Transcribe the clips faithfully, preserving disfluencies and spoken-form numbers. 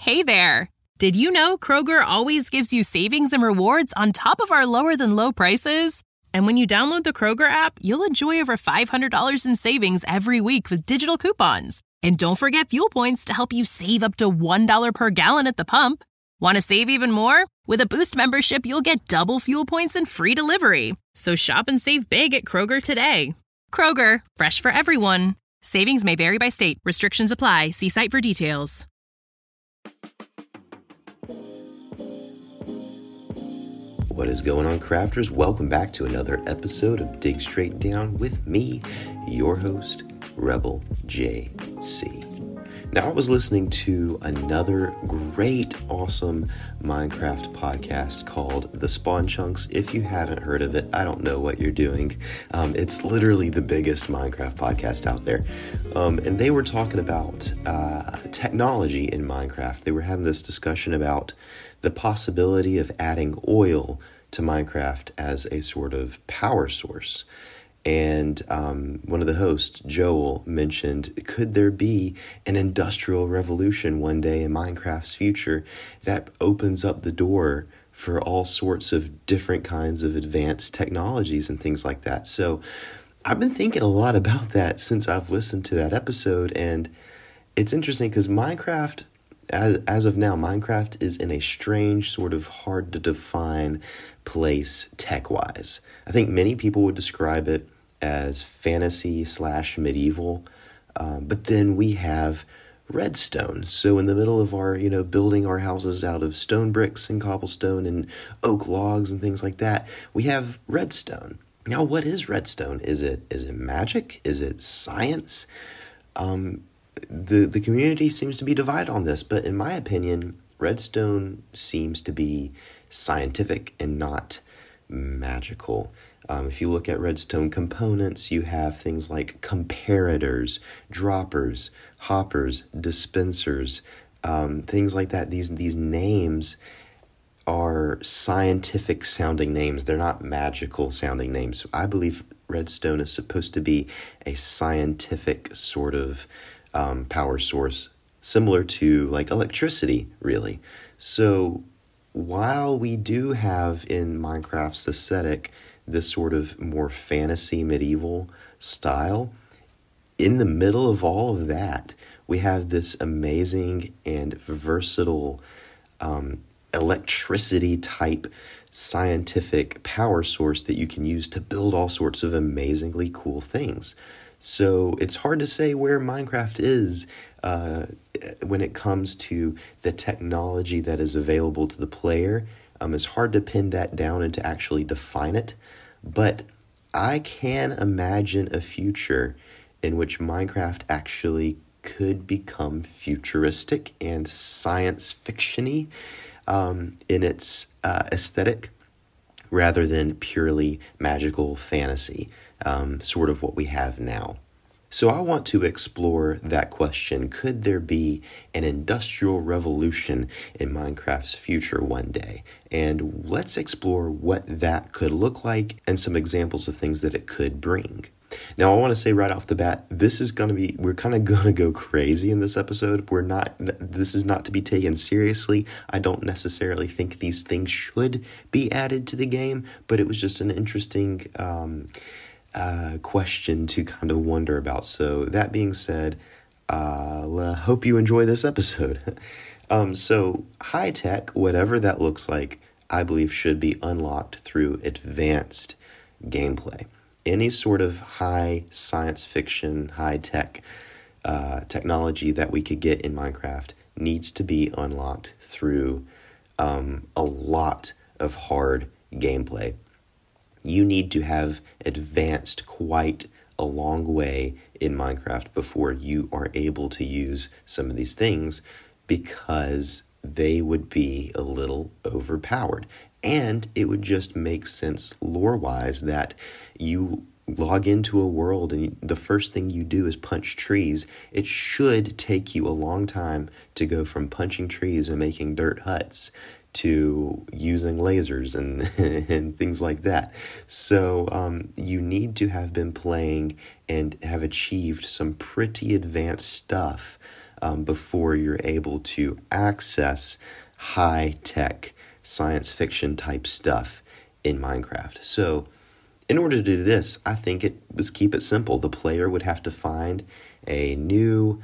Hey there! Did you know Kroger always gives you savings and rewards on top of our lower-than-low prices? And when you download the Kroger app, you'll enjoy over five hundred dollars in savings every week with digital coupons. And don't forget fuel points to help you save up to one dollar per gallon at the pump. Want to save even more? With a Boost membership, you'll get double fuel points and free delivery. So shop and save big at Kroger today. Kroger, fresh for everyone. Savings may vary by state. Restrictions apply. See site for details. What is going on, crafters? Welcome back to another episode of Dig Straight Down with me, your host, Rebel J C. Now, I was listening to another great, awesome Minecraft podcast called The Spawn Chunks. If you haven't heard of it, I don't know what you're doing. Um, it's literally the biggest Minecraft podcast out there. Um, and they were talking about uh, technology in Minecraft. They were having this discussion about the possibility of adding oil to Minecraft as a sort of power source. And um, one of the hosts, Joel, mentioned, could there be an industrial revolution one day in Minecraft's future that opens up the door for all sorts of different kinds of advanced technologies and things like that? So I've been thinking a lot about that since I've listened to that episode. And it's interesting because Minecraft, as, as of now, Minecraft is in a strange, sort of hard to define place tech-wise. I think many people would describe it as fantasy slash medieval, um, but then we have redstone. So in the middle of our, you know, building our houses out of stone bricks and cobblestone and oak logs and things like that, we have redstone. Now, what is redstone? Is it is it magic? Is it science? Um, the the community seems to be divided on this, but in my opinion, redstone seems to be scientific and not magical. Um, if you look at redstone components, you have things like comparators, droppers, hoppers, dispensers, um, things like that. These these names are scientific sounding names. They're not magical sounding names. So I believe redstone is supposed to be a scientific sort of um, power source, similar to like electricity, really. So while we do have in Minecraft's aesthetic this sort of more fantasy medieval style, in the middle of all of that, we have this amazing and versatile um, electricity type scientific power source that you can use to build all sorts of amazingly cool things. So it's hard to say where Minecraft is uh, when it comes to the technology that is available to the player. Um, it's hard to pin that down and to actually define it, but I can imagine a future in which Minecraft actually could become futuristic and science fiction-y um, in its uh, aesthetic, rather than purely magical fantasy, um, sort of what we have now. So I want to explore that question. Could there be an industrial revolution in Minecraft's future one day? And let's explore what that could look like and some examples of things that it could bring. Now, I want to say right off the bat, this is going to be, we're kind of going to go crazy in this episode. We're not, this is not to be taken seriously. I don't necessarily think these things should be added to the game, but it was just an interesting um Uh, question to kind of wonder about. So that being said, uh, hope you enjoy this episode. um, so high tech, whatever that looks like, I believe should be unlocked through advanced gameplay. Any sort of high science fiction, high tech uh, technology that we could get in Minecraft needs to be unlocked through um, a lot of hard gameplay. You need to have advanced quite a long way in Minecraft before you are able to use some of these things, because they would be a little overpowered. And it would just make sense lore-wise that you log into a world and the first thing you do is punch trees. It should take you a long time to go from punching trees and making dirt huts to using lasers and and things like that. So um, you need to have been playing and have achieved some pretty advanced stuff um, before you're able to access high-tech science fiction type stuff in Minecraft. So in order to do this, I think it was keep it simple. The player would have to find a new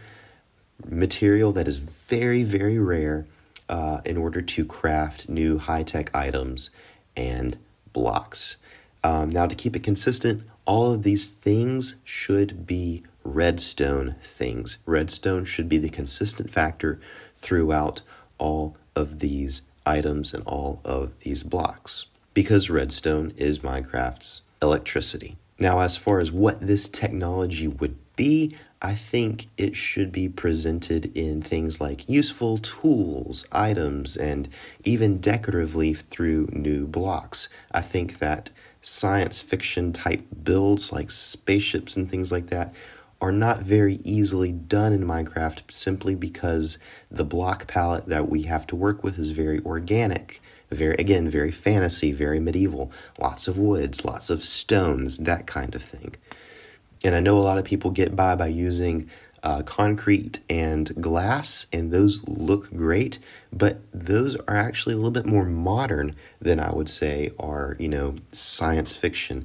material that is very, very rare uh, in order to craft new high-tech items and blocks. Um, now, to keep it consistent, all of these things should be redstone things. Redstone should be the consistent factor throughout all of these items and all of these blocks, because redstone is Minecraft's electricity. Now, as far as what this technology would be, I think it should be presented in things like useful tools, items, and even decoratively through new blocks. I think that science fiction type builds like spaceships and things like that are not very easily done in Minecraft, simply because the block palette that we have to work with is very organic, very, again, very fantasy, very medieval, lots of woods, lots of stones, that kind of thing. And I know a lot of people get by by using uh, concrete and glass, and those look great, but those are actually a little bit more modern than I would say are, you know, science fiction.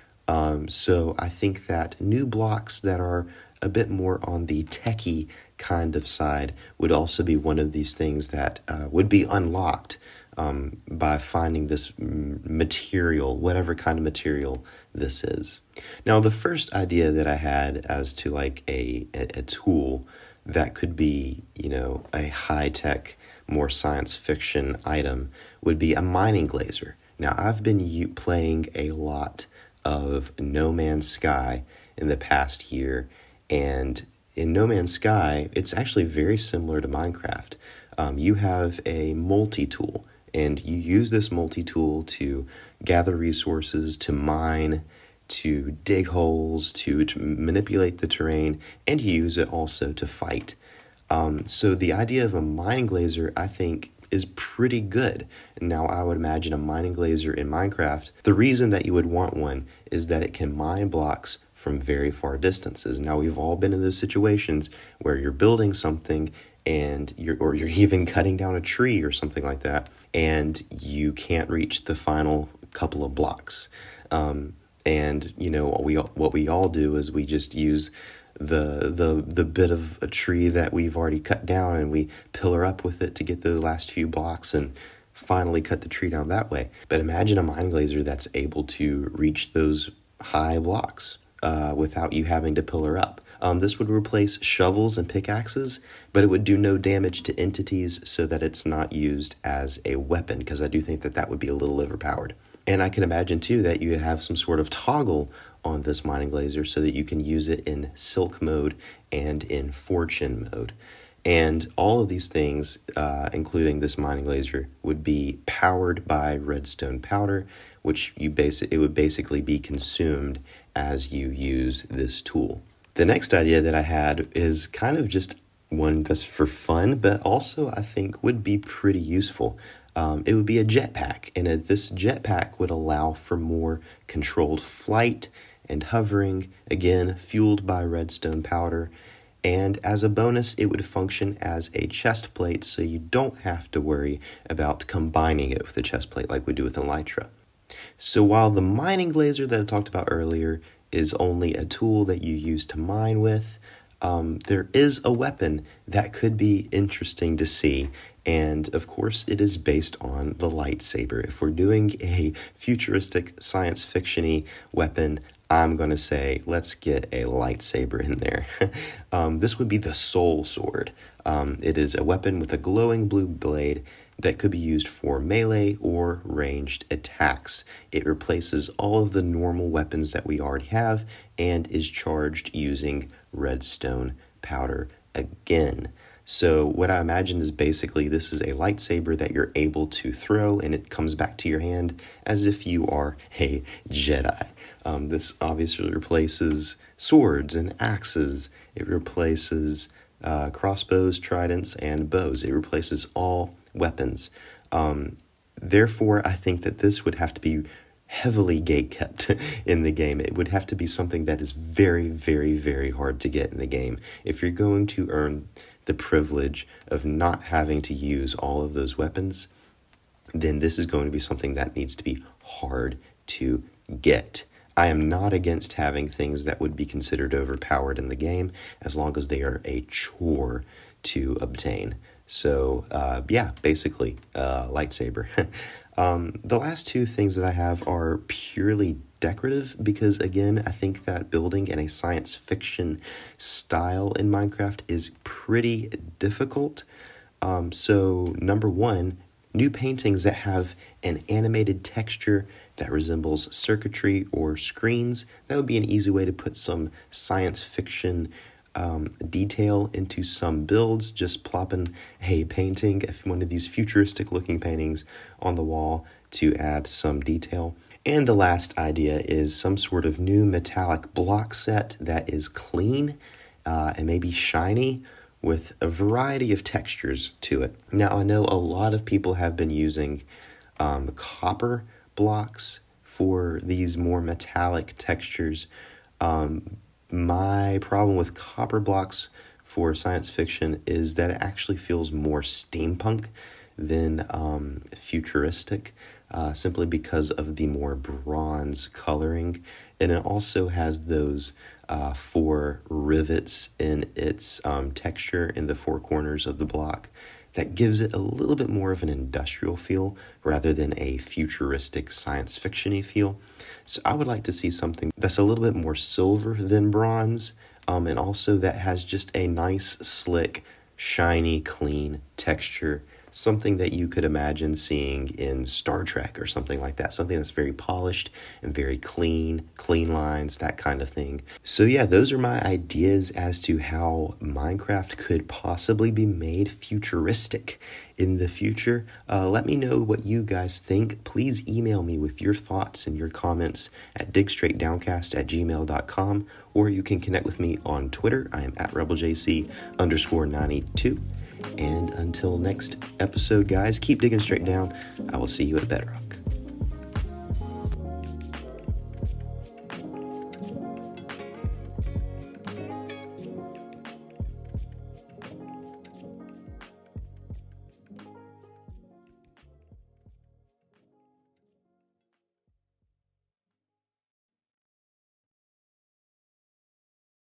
Um, so I think that new blocks that are a bit more on the techie kind of side would also be one of these things that uh, would be unlocked um, by finding this material, whatever kind of material this is. Now, the first idea that I had as to like a, a, a tool that could be, you know, a high-tech, more science fiction item would be a mining glazer. Now, I've been u- playing a lot of No Man's Sky in the past year, and in No Man's Sky, it's actually very similar to Minecraft. Um, you have a multi-tool, and you use this multi-tool to gather resources, to mine, to dig holes, to, to manipulate the terrain, and you use it also to fight. Um, so the idea of a mining glazer, I think, is pretty good. Now, I would imagine a mining glazer in Minecraft, the reason that you would want one is that it can mine blocks from very far distances. Now, we've all been in those situations where you're building something and you're, or you're even cutting down a tree or something like that, and you can't reach the final couple of blocks. Um, and, you know, what we, what we all do is we just use the the the bit of a tree that we've already cut down, and we pillar up with it to get the last few blocks and finally cut the tree down that way. But imagine a mine glazer that's able to reach those high blocks uh, without you having to pillar up. Um, this would replace shovels and pickaxes, but it would do no damage to entities so that it's not used as a weapon, because I do think that that would be a little overpowered. And I can imagine, too, that you have some sort of toggle on this mining glazer so that you can use it in silk mode and in fortune mode. And all of these things, uh, including this mining glazer, would be powered by redstone powder, which you basi- it would basically be consumed as you use this tool. The next idea that I had is kind of just one that's for fun, but also I think would be pretty useful. Um, it would be a jetpack, and uh, this jetpack would allow for more controlled flight and hovering, again, fueled by redstone powder. And as a bonus, it would function as a chest plate, so you don't have to worry about combining it with a chest plate like we do with Elytra. So while the mining glazer that I talked about earlier is only a tool that you use to mine with, um, there is a weapon that could be interesting to see. And of course, it is based on the lightsaber. If we're doing a futuristic science fiction-y weapon, I'm going to say, let's get a lightsaber in there. um, this would be the Soul Sword. Um, it is a weapon with a glowing blue blade that could be used for melee or ranged attacks. It replaces all of the normal weapons that we already have and is charged using redstone powder again. So what I imagine is basically this is a lightsaber that you're able to throw, and it comes back to your hand as if you are a Jedi. Um, this obviously replaces swords and axes. It replaces uh, crossbows, tridents, and bows. It replaces all weapons. Um, therefore, I think that this would have to be heavily gate-kept in the game. It would have to be something that is very, very, very hard to get in the game. If you're going to earn the privilege of not having to use all of those weapons, then this is going to be something that needs to be hard to get. I am not against having things that would be considered overpowered in the game, as long as they are a chore to obtain. So, uh, yeah, basically, uh, lightsaber. um, the last two things that I have are purely decorative, because, again, I think that building in a science fiction style in Minecraft is pretty difficult. Um, so, number one, new paintings that have an animated texture that resembles circuitry or screens. That would be an easy way to put some science fiction um, detail into some builds, just plopping a painting, one of these futuristic looking paintings on the wall to add some detail. And the last idea is some sort of new metallic block set that is clean uh, and maybe shiny, with a variety of textures to it. Now, I know a lot of people have been using um, copper blocks for these more metallic textures. Um, my problem with copper blocks for science fiction is that it actually feels more steampunk than um, futuristic, uh, simply because of the more bronze coloring. And it also has those uh, four rivets in its um, texture in the four corners of the block that gives it a little bit more of an industrial feel rather than a futuristic science fiction-y feel. So I would like to see something that's a little bit more silver than bronze, um, and also that has just a nice, slick, shiny, clean texture. Something that you could imagine seeing in Star Trek or something like that. Something that's very polished and very clean, clean lines, that kind of thing. So yeah, those are my ideas as to how Minecraft could possibly be made futuristic in the future. Uh, let me know what you guys think. Please email me with your thoughts and your comments at digstraightdowncast at gmail dot com, or you can connect with me on Twitter. I am at RebelJC underscore ninety-two. And until next episode, guys, keep digging straight down. I will see you at Bedrock.